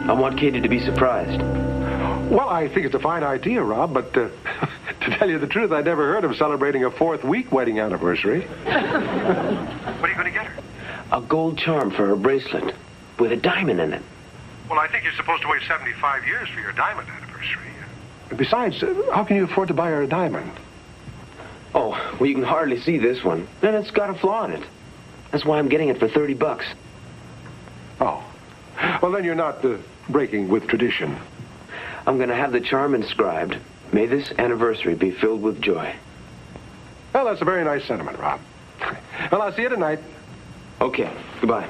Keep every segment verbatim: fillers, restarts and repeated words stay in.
I want Katie to be surprised. Well, I think it's a fine idea, Rob, but uh, to tell you the truth, I never heard of celebrating a fourth week wedding anniversary. What are you going to get her? A gold charm for her bracelet with a diamond in it. Well, I think you're supposed to wait seventy-five years for your diamond anniversary. Besides, uh, how can you afford to buy her a diamond? Oh, well, you can hardly see this one. And it's got a flaw in it. That's why I'm getting it for thirty bucks. Oh. Well, then you're not uh, breaking with tradition. I'm going to have the charm inscribed. May this anniversary be filled with joy. Well, that's a very nice sentiment, Rob. Well, I'll see you tonight. Okay. Goodbye.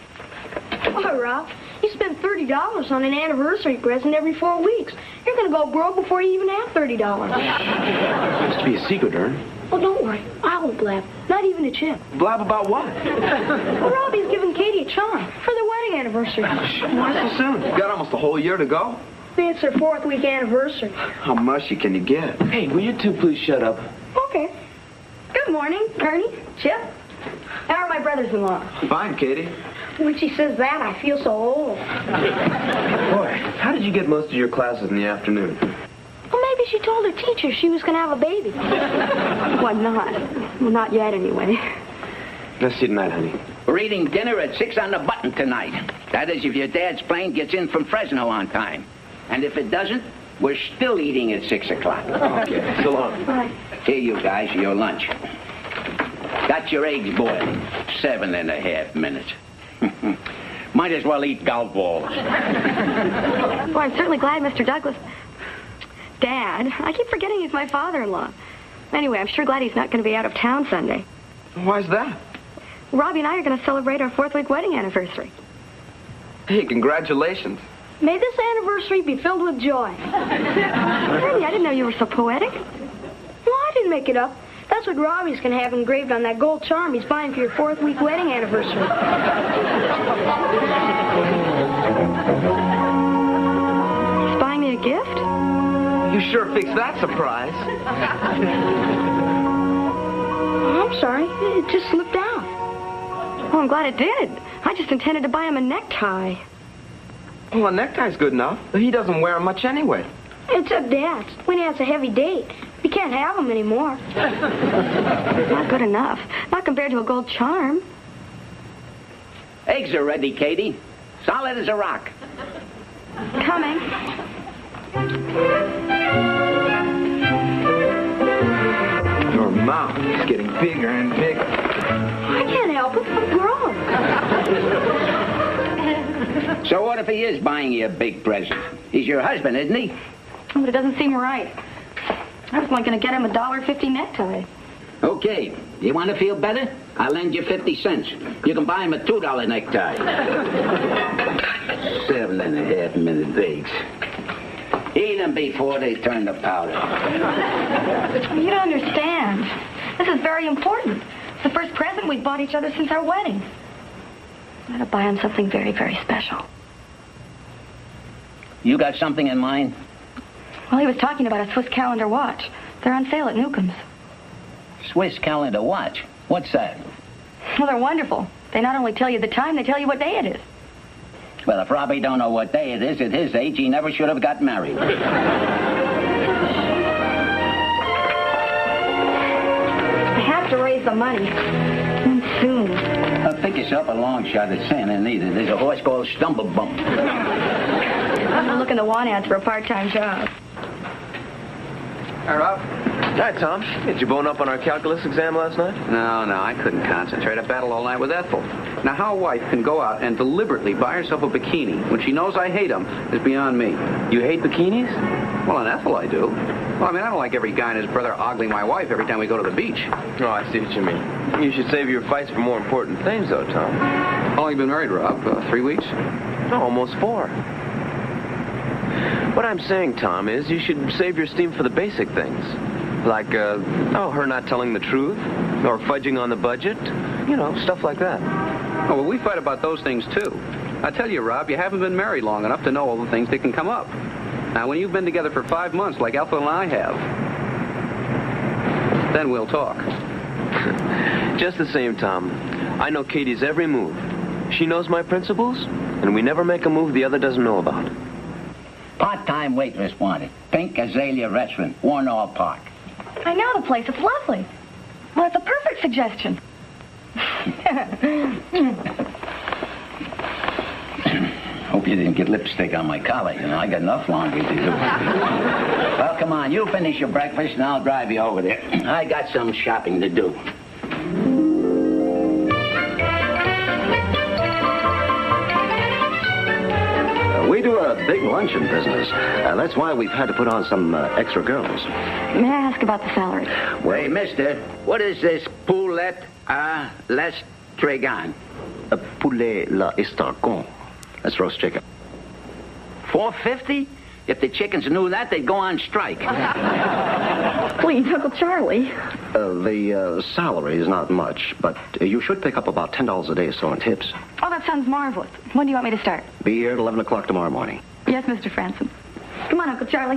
Oh, Rob, you spend thirty dollars on an anniversary present every four weeks. You're going to go broke before you even have thirty dollars. It has to be a secret, Ern. Well, don't worry. I won't blab. Not even a chip. Blab about what? Well, Robbie's giving Katie a charm for their wedding anniversary. Why so soon? You've got almost a whole year to go. It's their fourth week anniversary. How mushy can you get? Hey, will you two please shut up? Okay. Good morning, Ernie, Chip. How are my brothers-in-law? Fine, Katie. When she says that, I feel so old. Boy, how did you get most of your classes in the afternoon? Well, maybe she told her teacher she was going to have a baby. Why not? Well, not yet, anyway. I'll see you tonight, honey. We're eating dinner at six on the button tonight. That is, if your dad's plane gets in from Fresno on time. And if it doesn't, we're still eating at six o'clock. Okay, so long. Bye. Here, you guys, your lunch. Got your eggs boiling. Seven and a half minutes. Might as well eat golf balls. Well, I'm certainly glad, Mister Douglas. Dad, I keep forgetting he's my father-in-law. Anyway, I'm sure glad he's not going to be out of town Sunday. Why's that? Robbie and I are going to celebrate our fourth-week wedding anniversary. Hey, congratulations. May this anniversary be filled with joy. Ernie, I didn't know you were so poetic. Well, I didn't make it up. That's what Robbie's going to have engraved on that gold charm he's buying for your fourth-week wedding anniversary. He's buying me a gift? You sure fixed that surprise. Oh, I'm sorry. It just slipped out. Oh, I'm glad it did. I just intended to buy him a necktie. Well, a necktie's good enough. He doesn't wear 'em much anyway. Except Dad's. When he has a heavy date. We can't have them anymore. Not good enough. Not compared to a gold charm. Eggs are ready, Katie. Solid as a rock. Coming. Your mouth is getting bigger and bigger. I can't help it. I'm grown. So what if he is buying you a big present? He's your husband, isn't he? But it doesn't seem right. I was only going to get him a dollar fifty necktie. Okay. You want to feel better? I'll lend you fifty cents. You can buy him a two dollar necktie. Seven and a half minute eggs. Eat them before they turn to powder. You don't understand. This is very important. It's the first present we've bought each other since our wedding. I gotta buy him something very, very special. You got something in mind? Well, he was talking about a Swiss calendar watch. They're on sale at Newcomb's. Swiss calendar watch? What's that? Well, they're wonderful. They not only tell you the time, they tell you what day it is. Well, if Robbie don't know what day it is at his age, he never should have got married. I have to raise the money. And soon. I'll pick yourself a long shot at Santa Anita. There's a horse called Stumble Bump. I'm looking the want ads for a part-time job. Hi, Rob. Hi, Tom. Did you bone up on our calculus exam last night? No, no, I couldn't concentrate. I battled all night with Ethel. Now, how a wife can go out and deliberately buy herself a bikini when she knows I hate them is beyond me. You hate bikinis? Well, on Ethel, I do. Well, I mean, I don't like every guy and his brother ogling my wife every time we go to the beach. Oh, I see what you mean. You should save your fights for more important things, though, Tom. How long have you been married, Rob? Uh, three weeks? No, almost four. What I'm saying, Tom, is you should save your steam for the basic things. Like, uh, oh, her not telling the truth, or fudging on the budget. You know, stuff like that. Oh, well, we fight about those things, too. I tell you, Rob, you haven't been married long enough to know all the things that can come up. Now, when you've been together for five months, like Ethel and I have, then we'll talk. Just the same, Tom, I know Katie's every move. She knows my principles, And we never make a move the other doesn't know about. Part-time waitress wanted. Pink Azalea Restaurant, Warnall Park. I know the place. It's lovely. Well, it's a perfect suggestion. Hope you didn't get lipstick on my collar. You know, I got enough laundry to do. Well, come on. You finish your breakfast, and I'll drive you over there. I got some shopping to do. We do a big luncheon business. Uh, that's why we've had to put on some uh, extra girls. May I ask about the salary? Well, hey, mister, what is this poulet à l'estragon? A poulet la estargon. That's roast chicken. four fifty? If the chickens knew that, they'd go on strike. Please, Uncle Charlie. Uh, the uh, salary is not much, but uh, you should pick up about ten dollars a day or so in tips. Oh, that sounds marvelous. When do you want me to start? Be here at eleven o'clock tomorrow morning. Yes, Mister Franson. Come on, Uncle Charlie.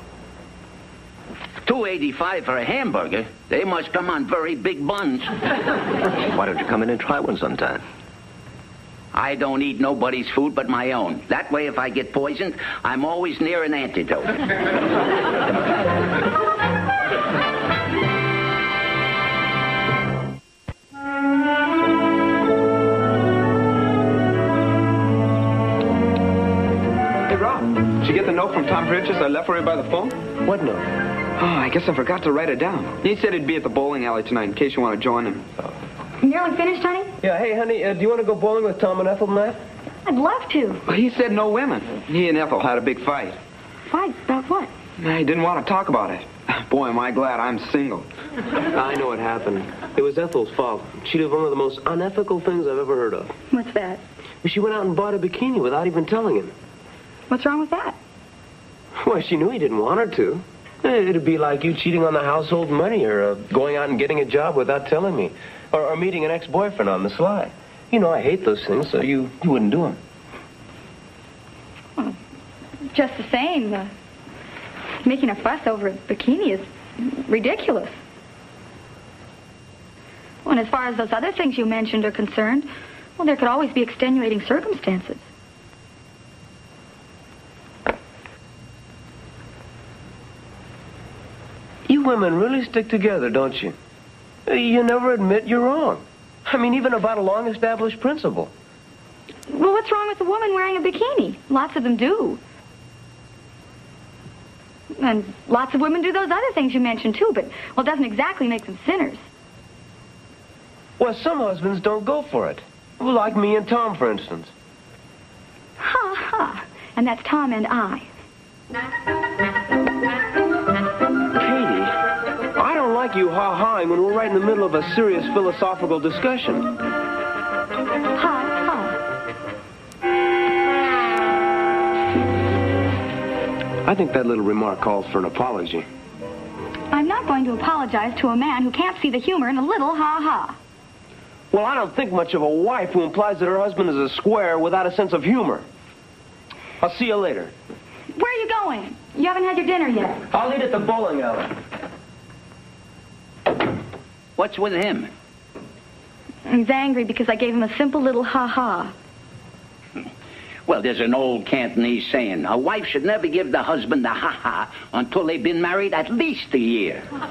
two eighty-five for a hamburger? They must come on very big buns. Why don't you come in and try one sometime? I don't eat nobody's food but my own. That way, if I get poisoned, I'm always near an antidote. Hey, Rob, did you get the note from Tom Bridges I left for you by the phone? What note? Oh, I guess I forgot to write it down. He said he'd be at the bowling alley tonight in case you want to join him. Nearly finished, honey? Yeah, hey, honey, uh, do you want to go bowling with Tom and Ethel tonight? I'd love to. He said no women. He and Ethel had a big fight. Fight? About what? He didn't want to talk about it. Boy, am I glad I'm single. I know what happened. It was Ethel's fault. She did one of the most unethical things I've ever heard of. What's that? She went out and bought a bikini without even telling him. What's wrong with that? Well, she knew he didn't want her to. It'd be like you cheating on the household money or uh, going out and getting a job without telling me. Or, or meeting an ex-boyfriend on the sly. You know I hate those things, so you, you wouldn't do them. Well, just the same, uh, making a fuss over a bikini is ridiculous. Well, and as far as those other things you mentioned are concerned, well, there could always be extenuating circumstances. You women really stick together, don't you? You never admit you're wrong. I mean, even about a long-established principle. Well, what's wrong with a woman wearing a bikini? Lots of them do. And lots of women do those other things you mentioned, too, but, well, it doesn't exactly make them sinners. Well, some husbands don't go for it. Well, like me and Tom, for instance. Ha, ha. And that's Tom and I. Katie, I don't like you ha-haing when we're right in the middle of a serious philosophical discussion. Ha, ha. I think that little remark calls for an apology. I'm not going to apologize to a man who can't see the humor in a little ha-ha. Well, I don't think much of a wife who implies that her husband is a square without a sense of humor. I'll see you later. Where are you going? You haven't had your dinner yet. I'll eat at the bowling alley. What's with him? He's angry because I gave him a simple little ha-ha. Well, there's an old Cantonese saying, a wife should never give the husband the ha-ha until they've been married at least a year. Oh,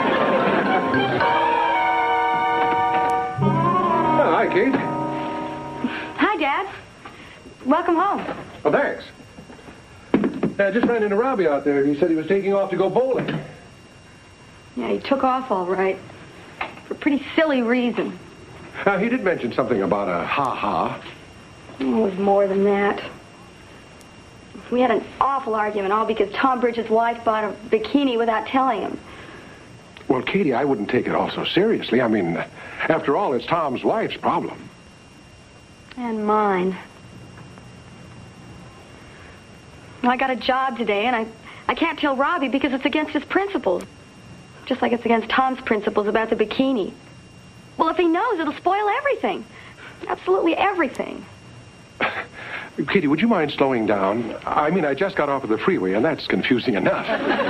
hi, Kate. Hi, Dad. Welcome home. Oh, thanks. I just ran into Robbie out there. He said he was taking off to go bowling. Yeah, he took off all right. For a pretty silly reason. Uh, he did mention something about a ha-ha. It was more than that. We had an awful argument, all because Tom Bridges' wife bought a bikini without telling him. Well, Katie, I wouldn't take it all so seriously. I mean, after all, it's Tom's wife's problem. And mine. Well, I got a job today, and I, I can't tell Robbie because it's against his principles. Just like it's against Tom's principles about the bikini. Well, if he knows, it'll spoil everything. Absolutely everything. Katie, would you mind slowing down? I mean, I just got off of the freeway, and that's confusing enough.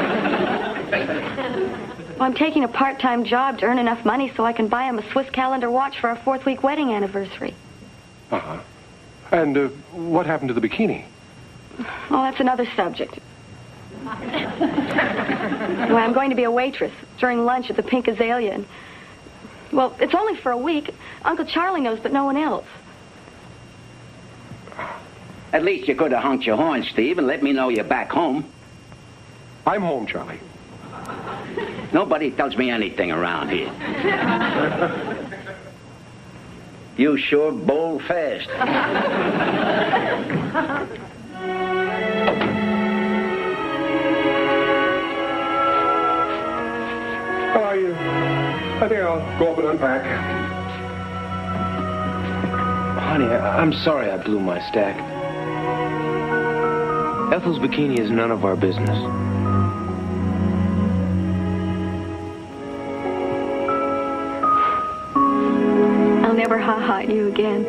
Well, I'm taking a part-time job to earn enough money so I can buy him a Swiss calendar watch for our fourth-week wedding anniversary. Uh-huh. And uh, what happened to the bikini? Oh, that's another subject. Well, I'm going to be a waitress during lunch at the Pink Azalea. And, well, it's only for a week. Uncle Charlie knows, but no one else. At least you could have honked your horn, Steve, and let me know you're back home. I'm home, Charlie. Nobody tells me anything around here. You sure bowl fast. How are you? I think I'll go up and unpack. Honey, I- I'm sorry I blew my stack. Ethel's bikini is none of our business. I'll never ha-ha at you again.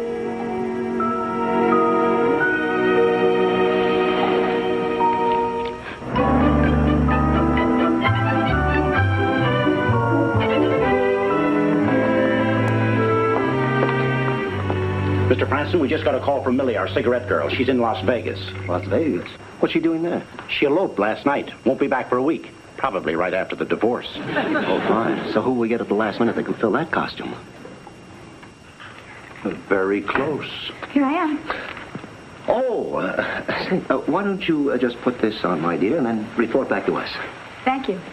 Mister Franson, we just got a call from Millie, our cigarette girl. She's in Las Vegas. Las Vegas? What's she doing there? She eloped last night. Won't be back for a week. Probably right after the divorce. Oh, fine. So who will we get at the last minute that can fill that costume? Very close. Here I am. Oh, uh, say, uh, why don't you uh, just put this on, my dear, and then report back to us? Thank you.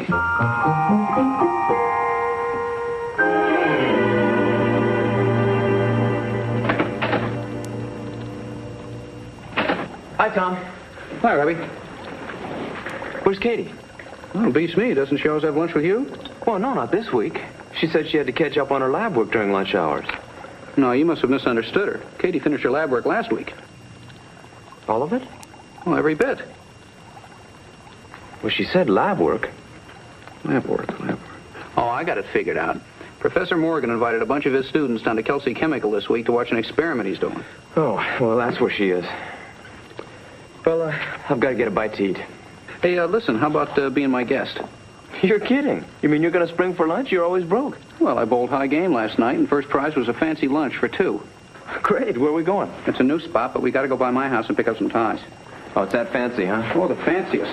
Hi, Tom. Hi, Robbie. Where's Katie? Well, beats me. Doesn't she always have lunch with you? Well, no, not this week. She said she had to catch up on her lab work during lunch hours. No, you must have misunderstood her. Katie finished her lab work last week. All of it? Well, every bit. Well, she said lab work. Lab work, lab work. Oh, I got it figured out. Professor Morgan invited a bunch of his students down to Kelsey Chemical this week to watch an experiment he's doing. Oh, well, that's where she is. Well, uh, I've got to get a bite to eat. Hey, uh, listen, how about uh, being my guest? You're kidding. You mean you're going to spring for lunch? You're always broke. Well, I bowled high game last night, and first prize was a fancy lunch for two. Great. Where are we going? It's a new spot, but we got to go by my house and pick up some ties. Oh, it's that fancy, huh? Oh, the fanciest.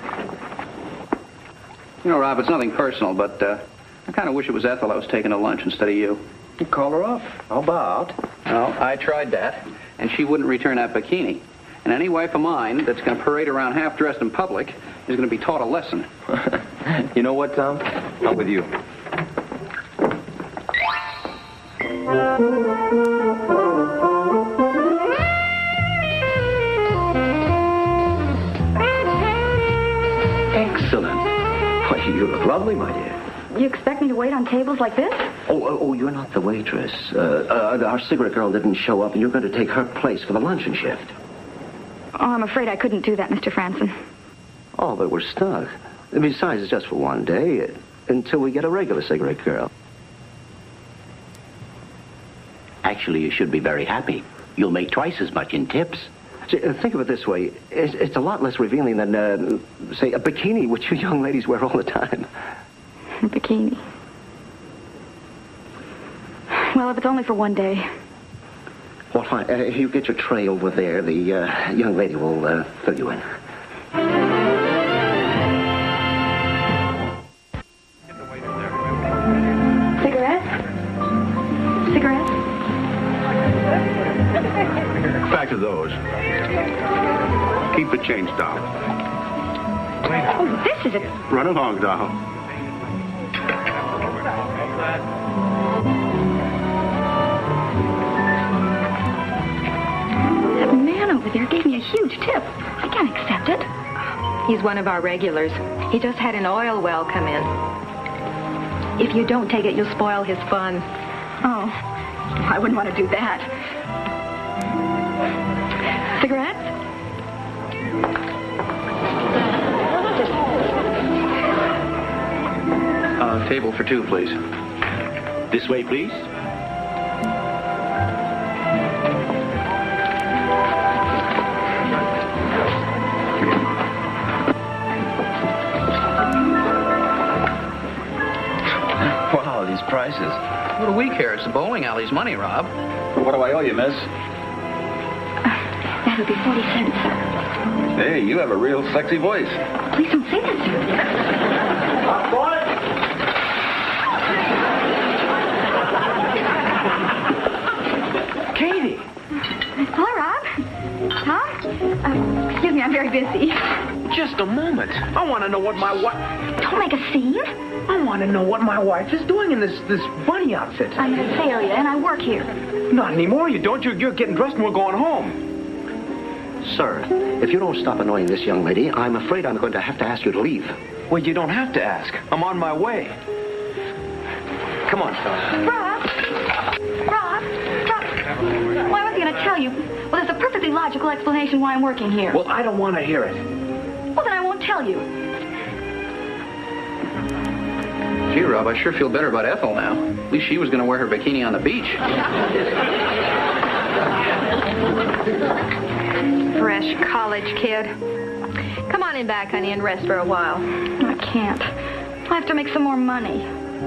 You know, Rob, it's nothing personal, but uh, I kind of wish it was Ethel I was taking to lunch instead of you. You call her up. How about? Well, I tried that, and she wouldn't return that bikini. And any wife of mine that's going to parade around half-dressed in public is going to be taught a lesson. You know what, Tom? I'm with you. Excellent. Why, you look lovely, my dear. You expect me to wait on tables like this? Oh, oh, oh you're not the waitress. Uh, uh, our cigarette girl didn't show up, and you're going to take her place for the luncheon shift. Oh, I'm afraid I couldn't do that, Mister Franson. Oh, but we're stuck. Besides, it's just for one day, uh, until we get a regular cigarette girl. Actually, you should be very happy. You'll make twice as much in tips. See, uh, think of it this way. It's, it's a lot less revealing than, uh, say, a bikini, which you young ladies wear all the time. A bikini. Well, if it's only for one day. Well, fine. Uh, if you get your tray over there, the uh, young lady will uh, fill you in. Cigarettes? Cigarettes? Back to those. Keep the change, doll. Oh, this is it. Run along, doll. That man over there gave me a huge tip. I can't accept it. He's one of our regulars. He just had an oil well come in. If you don't take it, you'll spoil his fun. Oh, I wouldn't want to do that. Cigarettes? Uh, table for two, please. This way, please. Wow, these prices. What do we care? It's the bowling alley's money, Rob. What do I owe you, miss? That would be forty cents, sir. Hey, you have a real sexy voice. Please don't say that, sir. Up, boy! Katie! Hello, Rob. Huh? Uh, excuse me, I'm very busy. Just a moment. I want to know what my wife... Don't make a scene. I want to know what my wife is doing in this this bunny outfit. I'm an Azalea, and I work here. Not anymore, you don't. You're, you're getting dressed and we're going home. Sir, if you don't stop annoying this young lady, I'm afraid I'm going to have to ask you to leave. Well, you don't have to ask. I'm on my way. Come on, fella. Rob! Rob! Rob! Well, I was going to tell you. Well, there's a perfectly logical explanation why I'm working here. Well, I don't want to hear it. Well, then I won't tell you. Gee, Rob, I sure feel better about Ethel now. At least she was going to wear her bikini on the beach. Fresh college kid. Come on in back, honey, and rest for a while. I can't. I have to make some more money.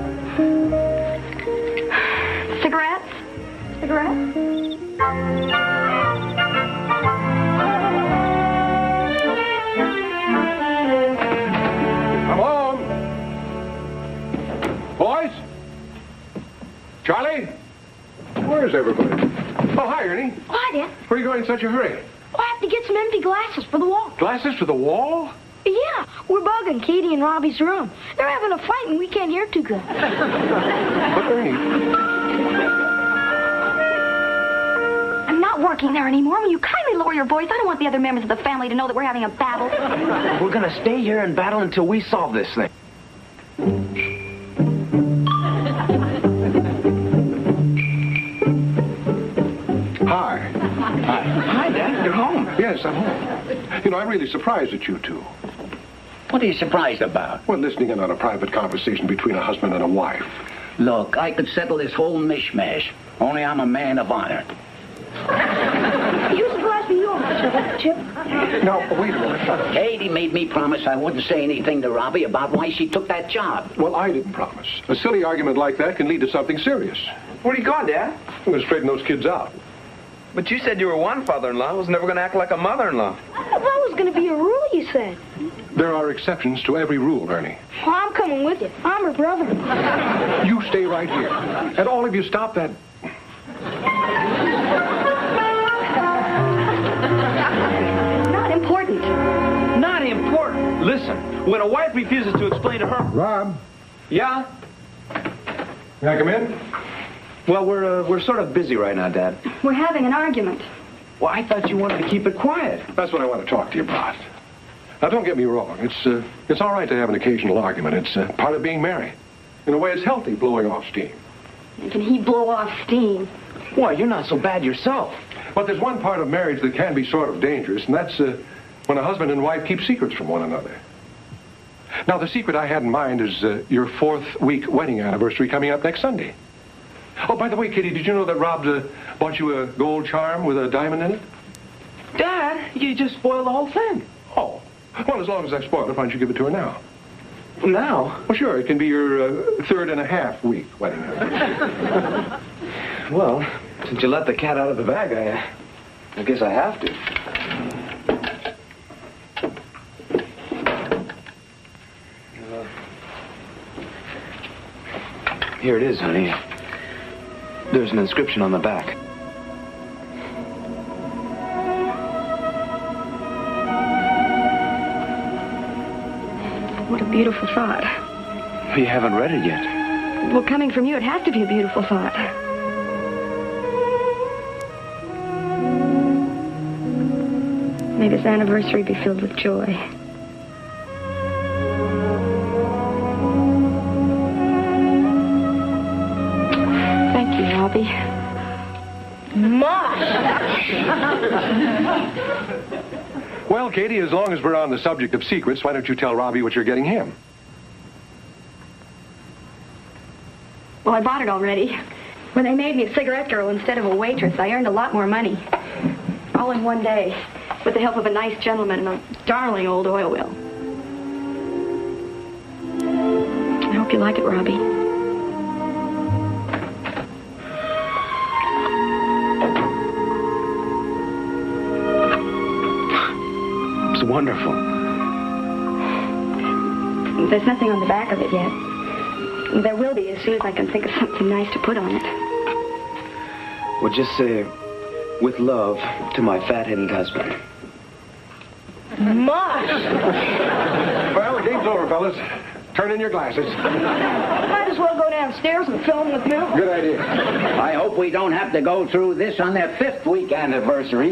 Cigarettes? Cigarettes? I'm home. Boys? Charlie? Where's everybody? Oh, hi, Ernie. Why, Dad? Where are you going in such a hurry? I have to get some empty glasses for the wall. Glasses for the wall? Yeah, we're bugging Katie and Robbie's room. They're having a fight and we can't hear too good. But, Ernie... I'm not working there anymore. Will you kindly lower your voice? I don't want the other members of the family to know that we're having a battle. We're going to stay here and battle until we solve this thing. Hi. Hi. Hi, Dad. You're home. Yes, I'm home. You know, I'm really surprised at you two. What are you surprised about? Well, listening in on a private conversation between a husband and a wife. Look, I could settle this whole mishmash. Only I'm a man of honor. Use the glass for yours, Chip. Now, wait a minute. Katie made me promise I wouldn't say anything to Robbie about why she took that job. Well, I didn't promise. A silly argument like that can lead to something serious. Where are you going, Dad? I'm going to straighten those kids out. But you said you were one father-in-law who was never going to act like a mother-in-law. That was going to be a rule, you said. There are exceptions to every rule, Ernie. Well, I'm coming with you. I'm her brother. You stay right here. And all of you stop that... Not important. Not important. Listen, when a wife refuses to explain to her... Rob? Yeah? May I come in? Well, we're uh, we're sort of busy right now, Dad. We're having an argument. Well, I thought you wanted to keep it quiet. That's what I want to talk to you about. Now, don't get me wrong. It's uh, it's all right to have an occasional argument. It's uh, part of being married. In a way, it's healthy, blowing off steam. And can he blow off steam? Why, you're not so bad yourself. But there's one part of marriage that can be sort of dangerous, and that's uh, when a husband and wife keep secrets from one another. Now, the secret I had in mind is uh, your fourth week wedding anniversary coming up next Sunday. Oh, by the way, Kitty, did you know that Rob uh, bought you a gold charm with a diamond in it? Dad, you just spoiled the whole thing. Oh. Well, as long as I spoiled it, why don't you give it to her now? Now? Well, sure. It can be your uh, third and a half week wedding anniversary. Well, since you let the cat out of the bag, I, I guess I have to. Uh, here it is, honey. There's an inscription on the back. What a beautiful thought. You haven't read it yet. Well, coming from you, it has to be a beautiful thought. May this anniversary be filled with joy. Thank you, Robbie. Mush! Well, Katie, as long as we're on the subject of secrets, why don't you tell Robbie what you're getting him? Well, I bought it already. When they made me a cigarette girl instead of a waitress, I earned a lot more money. All in one day, with the help of a nice gentleman and a darling old oil well. I hope you like it, Robbie. wonderful. There's nothing on the back of it yet. There will be as soon as I can think of something nice to put on it. Well, just say, with love, to my fat-headed husband. Mush! Well, the game's over, fellas. Turn in your glasses. Might as well go downstairs and film with Milton. Good idea. I hope we don't have to go through this on their fifth week anniversary.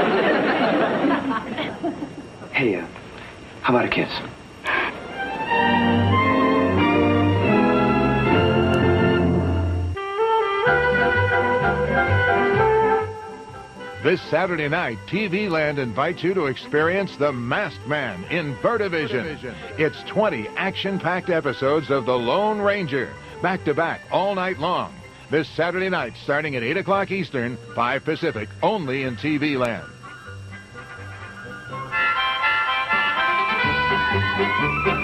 Hey, uh, how about a kiss? This Saturday night, T V Land invites you to experience The Masked Man in Vertivision. It's twenty action-packed episodes of The Lone Ranger, back-to-back all night long. This Saturday night, starting at eight o'clock Eastern, five Pacific, only in T V Land.